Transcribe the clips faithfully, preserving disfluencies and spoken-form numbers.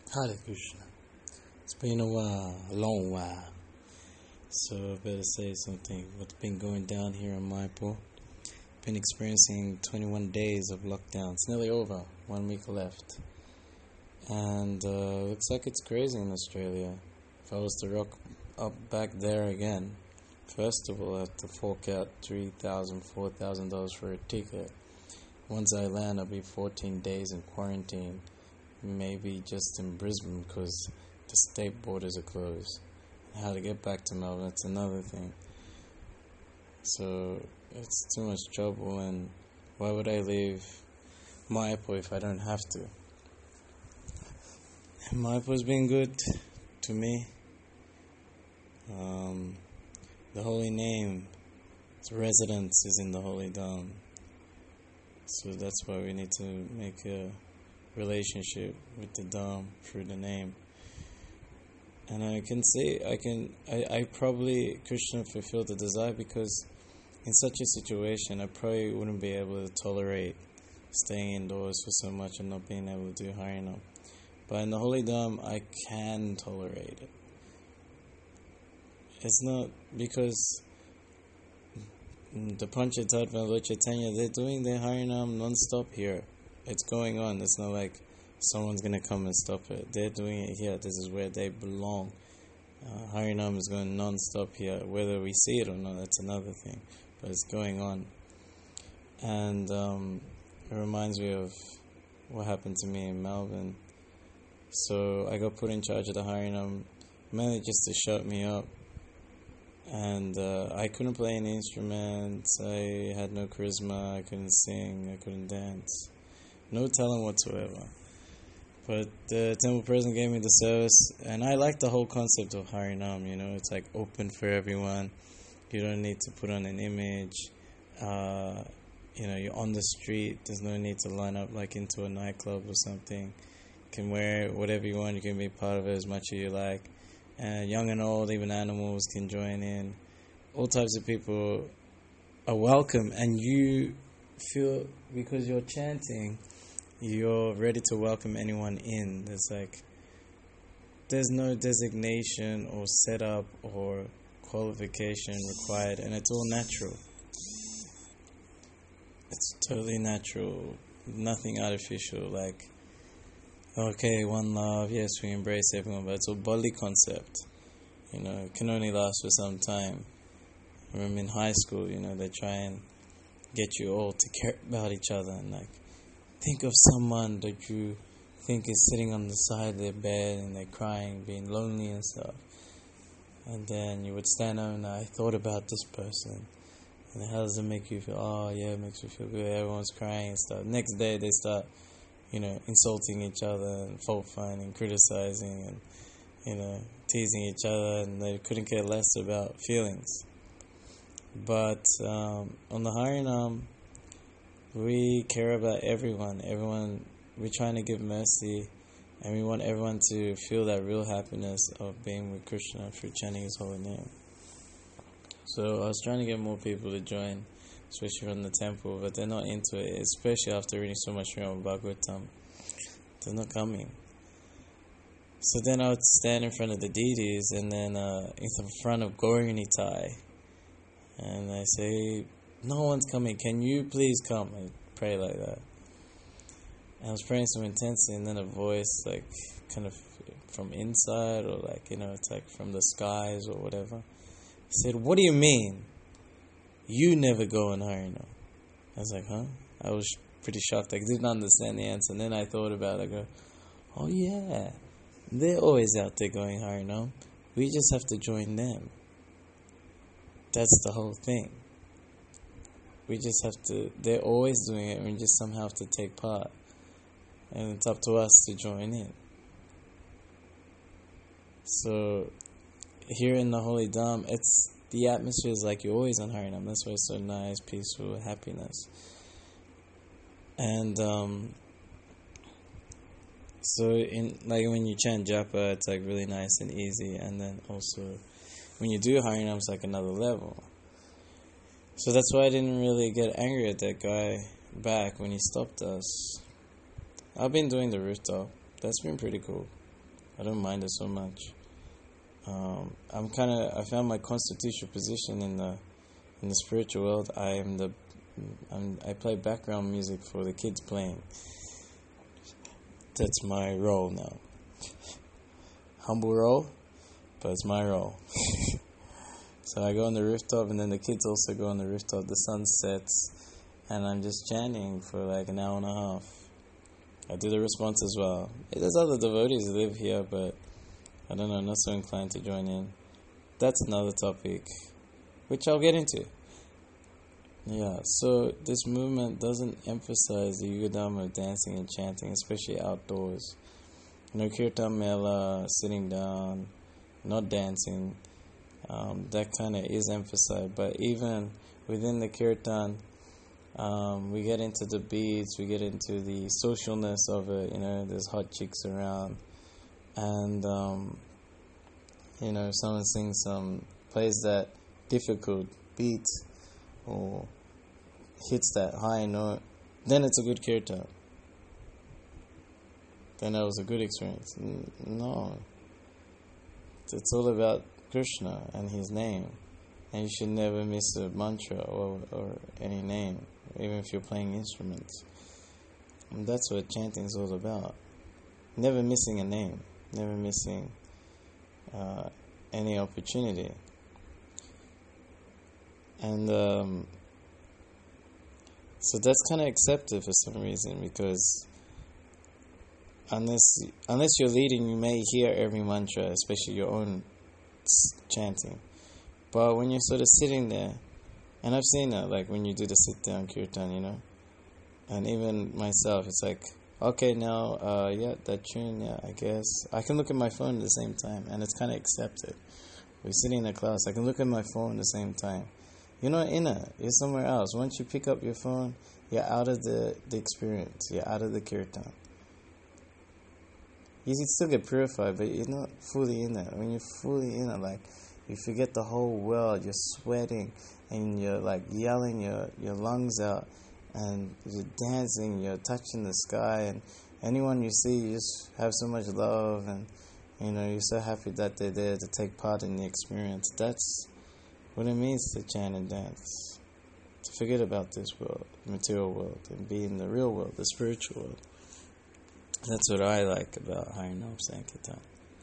Hare Krishna. It's been a while, a long while. So I better say something. What's been going down here in Mayapur? Been experiencing twenty-one days of lockdown. It's nearly over. One week left. And uh, looks like it's crazy in Australia. If I was to rock up back there again, first of all, I have to fork out three thousand dollars, four thousand dollars for a ticket. Once I land, I'll be fourteen days in quarantine. Maybe just in Brisbane because the state borders are closed. How to get back to Melbourne, that's another thing. So it's too much trouble, and why would I leave Mayapur if I don't have to? Mayapur's been good to me. Um, the holy name, its residence is in the Holy Dham. So that's why we need to make a relationship with the Dham through the name. And I can say, I can, I, I probably, Krishna fulfilled the desire because in such a situation, I probably wouldn't be able to tolerate staying indoors for so much and not being able to do Harinam. But in the Holy Dham, I can tolerate it. It's not because the Panchatattva and Lord Chaitanya, they're doing their Harinam non-stop here. It's going on. It's not like someone's going to come and stop it. They're doing it here. This is where they belong. Uh, Harinam is going non-stop here. Whether we see it or not, that's another thing. But it's going on. And um, it reminds me of what happened to me in Melbourne. So I got put in charge of the Harinam, mainly just to shut me up. And uh, I couldn't play any instruments. I had no charisma. I couldn't sing. I couldn't dance. No talent whatsoever. But the temple president gave me the service, and I like the whole concept of Harinam, you know, it's like open for everyone. You don't need to put on an image. Uh, you know, you're on the street. There's no need to line up like into a nightclub or something. You can wear whatever you want. You can be part of it as much as you like. And young and old, even animals can join in. All types of people are welcome, and you feel, because you're chanting, you're ready to welcome anyone in. There's like, there's no designation or setup or qualification required, and it's all natural. It's totally natural, nothing artificial. Like, okay, one love, yes, we embrace everyone, but it's a bodily concept. You know, it can only last for some time. I remember in high school, you know, they try and get you all to care about each other and like, think of someone that you think is sitting on the side of their bed and they're crying, being lonely and stuff. And then you would stand up and I thought about this person. And how does it make you feel? Oh, yeah, it makes me feel good. Everyone's crying and stuff. Next day they start, you know, insulting each other and fault finding, criticizing and, you know, teasing each other. And they couldn't care less about feelings. But um, on the Harinam, we care about everyone. Everyone, we're trying to give mercy, and we want everyone to feel that real happiness of being with Krishna through chanting His holy name. So I was trying to get more people to join, especially from the temple, but they're not into it, especially after reading so much Srimad Bhagavatam. They're not coming. So then I would stand in front of the deities, and then uh, in front of Gauri Nitai, and I say, no one's coming, can you please come? I pray like that. And I was praying so intensely, and then a voice, like, kind of from inside, or like, you know, it's like from the skies or whatever. He said, what do you mean? You never go in Harinam. I was like, huh? I was pretty shocked. I didn't understand the answer. And then I thought about it. I go, oh yeah, they're always out there going Harinam. We just have to join them. That's the whole thing. We just have to, they're always doing it, and we just somehow have to take part. And it's up to us to join in. So, here in the Holy Dham, it's, the atmosphere is like you're always on Harinam. That's why it's so nice, peaceful, happiness. And, um, so, in like when you chant Japa, it's like really nice and easy. And then also, when you do Harinam, it's like another level. So that's why I didn't really get angry at that guy back when he stopped us. I've been doing the rooftop. That's been pretty cool. I don't mind it so much. Um, I'm kind of I found my constitutional position in the in the spiritual world. I am the I'm, I play background music for the kids playing. That's my role now. Humble role, but it's my role. So I go on the rooftop, and then the kids also go on the rooftop. The sun sets, and I'm just chanting for like an hour and a half. I do the response as well. There's other devotees who live here, but I don't know, I'm not so inclined to join in. That's another topic, which I'll get into. Yeah, so this movement doesn't emphasize the Yugadharma of dancing and chanting, especially outdoors. You know, Kirtan Mela, sitting down, not dancing, um, that kind of is emphasized. But even within the Kirtan, um, we get into the beats, we get into the socialness of it. You know, there's hot chicks around. And, um, you know, if someone sings some, plays that difficult beat or hits that high note, then it's a good kirtan. Then that was a good experience. No. It's all about Krishna and his name. And you should never miss a mantra or, or any name, even if you're playing instruments. And that's what chanting is all about. Never missing a name. Never missing uh, any opportunity. And um, so that's kind of accepted for some reason, because unless unless you're leading, you may hear every mantra, especially your own chanting. But when you're sort of sitting there, and I've seen that, like when you do the sit-down kirtan, you know, and even myself, it's like, okay, now, uh, yeah, that tune, yeah, I guess. I can look at my phone at the same time, and it's kind of accepted. We're sitting in a class, I can look at my phone at the same time. You're not in it, you're somewhere else. Once you pick up your phone, you're out of the, the experience, you're out of the kirtan. You still get purified, but you're not fully in it. When you're fully in it, like, you forget the whole world, you're sweating, and you're like yelling your, your lungs out, and you're dancing, you're touching the sky, and anyone you see, you just have so much love, and you know, you're so happy that they're there to take part in the experience. That's what it means to chant and dance. To forget about this world, the material world, and be in the real world, the spiritual world. That's what I like about Harinam Sankirtan.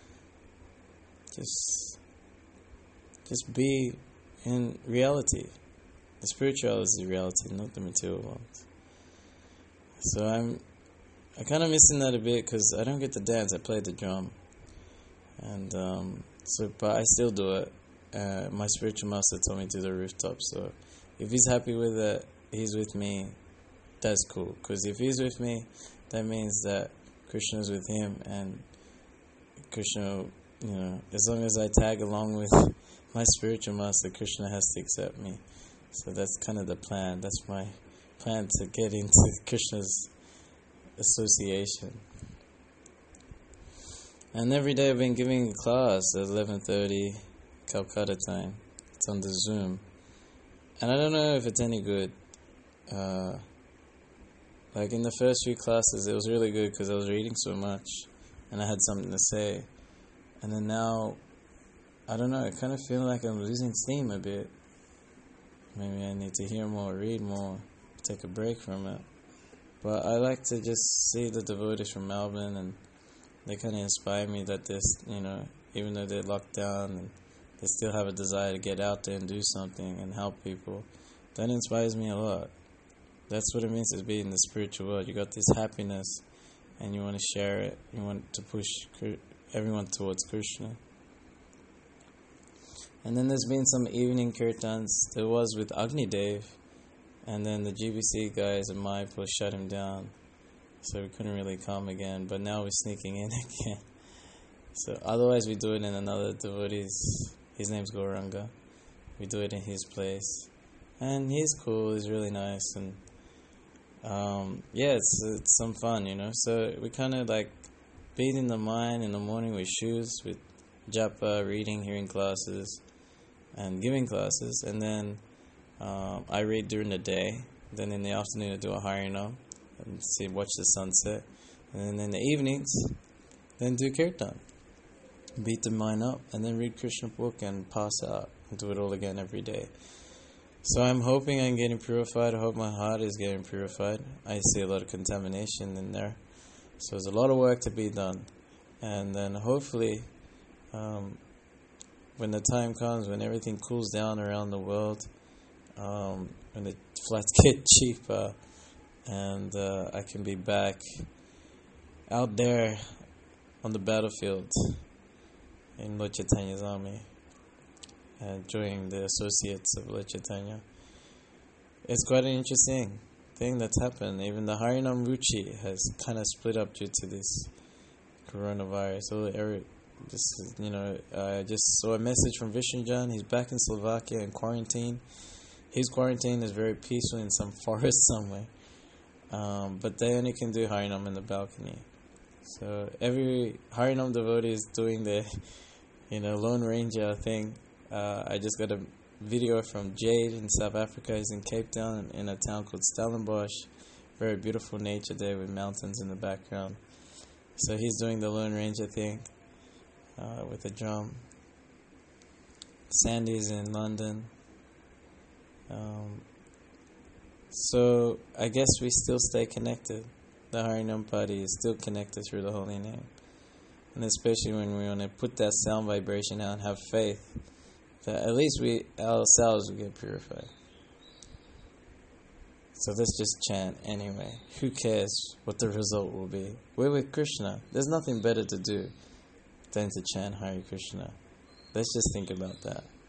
Just, just be in reality. The spirituality is the reality, not the material world. So I'm, I kind of missing that a bit because I don't get to dance. I play the drum, and um, so but I still do it. Uh, my spiritual master told me to do the rooftop. So if he's happy with it, he's with me. That's cool. Because if he's with me, that means that Krishna's with him, and Krishna, you know, as long as I tag along with my spiritual master, Krishna has to accept me. So that's kind of the plan. That's my plan, to get into Krishna's association. And every day I've been giving a class at eleven thirty Calcutta time. It's on the Zoom. And I don't know if it's any good. Uh, like in the first few classes, it was really good because I was reading so much and I had something to say. And then now, I don't know, I kind of feel like I'm losing steam a bit. Maybe I need to hear more, read more, take a break from it. But I like to just see the devotees from Melbourne, and they kind of inspire me that this, you know, even though they're locked down, and they still have a desire to get out there and do something and help people. That inspires me a lot. That's what it means to be in the spiritual world. You got this happiness, and you want to share it. You want to push everyone towards Krishna. And then there's been some evening kirtans. There was with Agni Dev, and then the G B C guys at Mayapur shut him down, so we couldn't really come again. But now we're sneaking in again. So otherwise we do it in another devotee's. His name's Gauranga. We do it in his place, and he's cool. He's really nice, and um, yeah, it's it's some fun, you know. So we kind of like beating the mind in the morning with shoes, with japa, reading, hearing classes, and giving classes, and then um, I read during the day. Then in the afternoon I do a harinam and see watch the sunset, and then in the evenings then do kirtan. beat the mind up, and then read Krishna book and pass out and do it all again every day. So I'm hoping I'm getting purified. I hope my heart is getting purified. I see a lot of contamination in there. So there's a lot of work to be done. And then hopefully, um, when the time comes, when everything cools down around the world, um, when the flats get cheaper, and uh, I can be back out there on the battlefield in Lord Chaitanya's army, and joining the associates of Lord Chaitanya. It's quite an interesting thing that's happened. Even the Harinam Ruchi has kind of split up due to this coronavirus. So, Eric, just, you know, I just saw a message from Vishnujan. He's back in Slovakia in quarantine. His quarantine is very peaceful in some forest somewhere. Um, but they only can do Harinam in the balcony. So every Harinam devotee is doing the, you know, Lone Ranger thing. Uh, I just got a video from Jade in South Africa. He's in Cape Town in a town called Stellenbosch. Very beautiful nature there with mountains in the background. So he's doing the Lone Ranger thing uh, with a drum. Sandy's in London. Um, so I guess we still stay connected. The Harinam Party is still connected through the holy name. And especially when we want to put that sound vibration out and have faith that at least we ourselves will get purified. So let's just chant anyway. Who cares what the result will be? We're with Krishna. There's nothing better to do than to chant Hare Krishna. Let's just think about that.